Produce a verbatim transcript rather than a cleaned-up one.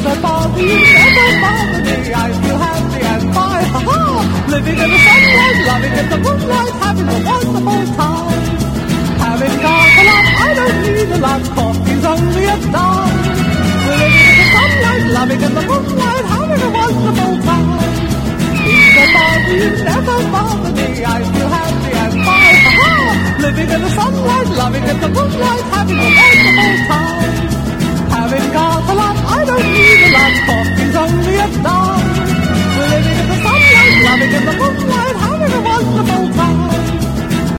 that bother you, never bother me. I feel happy and fine, ha-ha! Living in the sunlight, loving in the moonlight, having a wonderful time. Having got a lot, I don't need a lot, coffee's only a dime. Living in the sunlight, loving in the moonlight, having a wonderful time. Things that bother you, never bother me. I feel happy and fine, ha-ha! Living in the sunlight, loving in the moonlight, having a wonderful time. Having got a lot, I don't need a lot, coffee's only a dime.